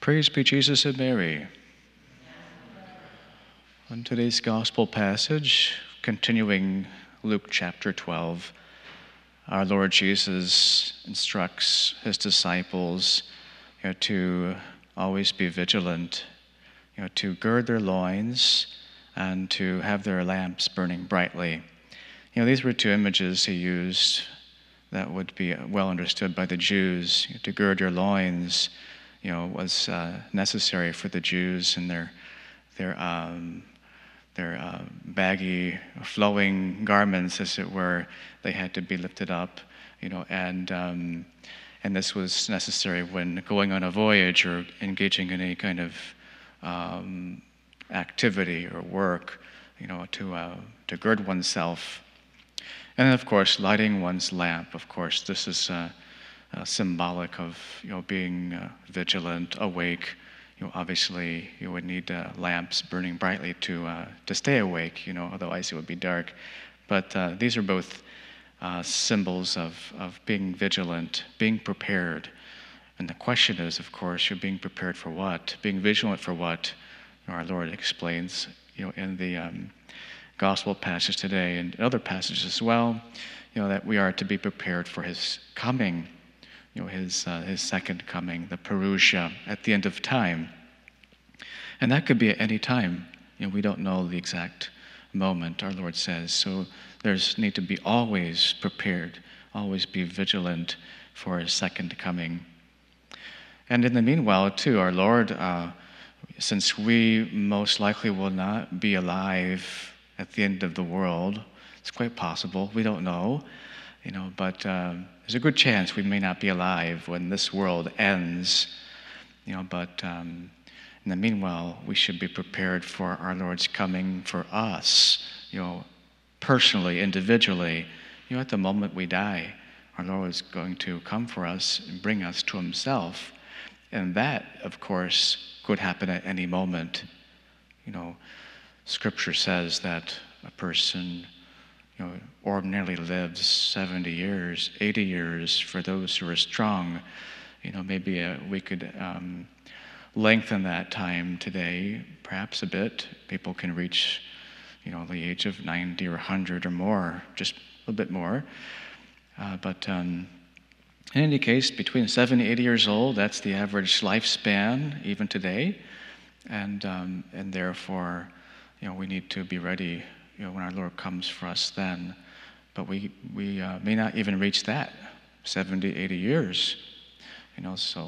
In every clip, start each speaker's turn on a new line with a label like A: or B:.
A: Praise be Jesus and Mary. On today's gospel passage, continuing Luke chapter 12, our Lord Jesus instructs his disciples to always be vigilant, to gird their loins and to have their lamps burning brightly. These were two images he used that would be well understood by the Jews. To gird your loins, was necessary for the Jews and their baggy, flowing garments, as it were. They had to be lifted up, and this was necessary when going on a voyage or engaging in any kind of activity or work, to gird oneself. And then, of course, lighting one's lamp. Of course, this is symbolic of being vigilant, awake. Obviously, you would need lamps burning brightly to stay awake. Otherwise it would be dark. But these are both symbols of being vigilant, being prepared. And the question is, of course, you're being prepared for what? Being vigilant for what? Our Lord explains, in the gospel passage today and other passages as well, that we are to be prepared for His coming. His second coming, the parousia, at the end of time. And that could be at any time. We don't know the exact moment, our Lord says. So there's need to be always prepared, always be vigilant for His second coming. And in the meanwhile, too, our Lord, since we most likely will not be alive at the end of the world, it's quite possible, we don't know, but there's a good chance we may not be alive when this world ends, but in the meanwhile, we should be prepared for our Lord's coming for us, personally, individually. At the moment we die, our Lord is going to come for us and bring us to Himself. And that, of course, could happen at any moment. Scripture says that a person ordinarily lives 70 years, 80 years for those who are strong. Maybe we could lengthen that time today, perhaps a bit. People can reach, the age of 90 or 100 or more, just a bit more. But in any case, between 70 and 80 years old, that's the average lifespan, even today. And therefore, we need to be ready when our Lord comes for us then. But we may not even reach that, 70, 80 years. So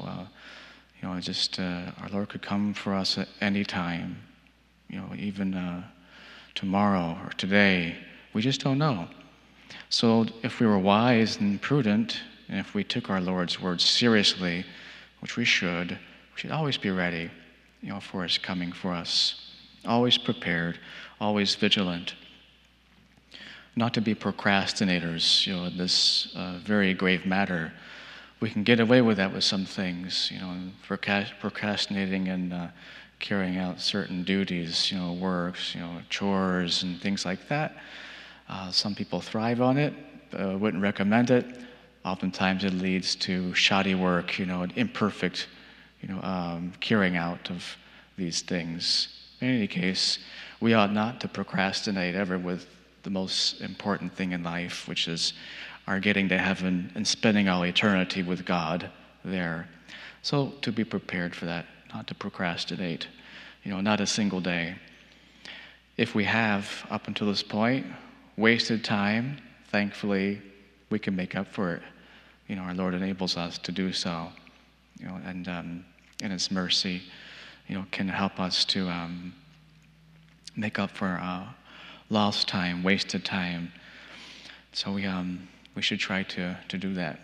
A: our Lord could come for us at any time, even tomorrow or today. We just don't know. So if we were wise and prudent, and if we took our Lord's words seriously, which we should always be ready, for His coming for us. Always prepared, always vigilant. Not to be procrastinators, in this very grave matter. We can get away with that with some things, procrastinating and carrying out certain duties, works, chores and things like that. Some people thrive on it, wouldn't recommend it. Oftentimes it leads to shoddy work, and imperfect, carrying out of these things. In any case, we ought not to procrastinate ever with the most important thing in life, which is our getting to heaven and spending all eternity with God there. So to be prepared for that, not to procrastinate, not a single day. If we have, up until this point, wasted time, thankfully, we can make up for it. Our Lord enables us to do so, and in His mercy, can help us to make up for lost time, wasted time. So we should try to do that,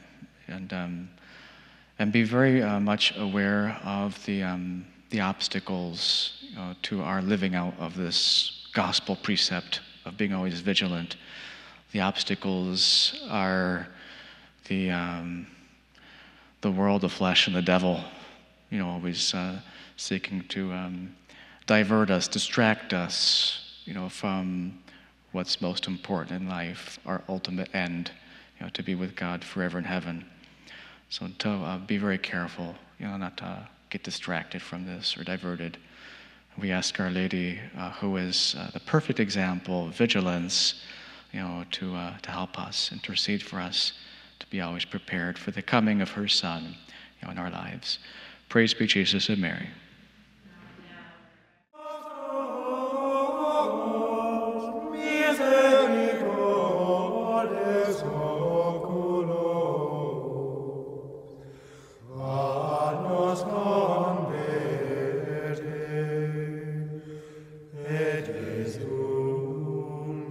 A: and be very much aware of the obstacles to our living out of this gospel precept of being always vigilant. The obstacles are the world, the flesh, and the devil. Always seeking to divert us, distract us, from what's most important in life, our ultimate end, to be with God forever in heaven. So to be very careful, not to get distracted from this or diverted. We ask Our Lady, who is the perfect example of vigilance, to help us, intercede for us, to be always prepared for the coming of her Son, in our lives. Praise be Jesus and Mary.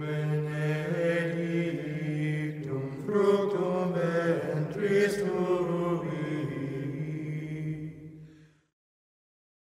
B: Fructum ventris tuum,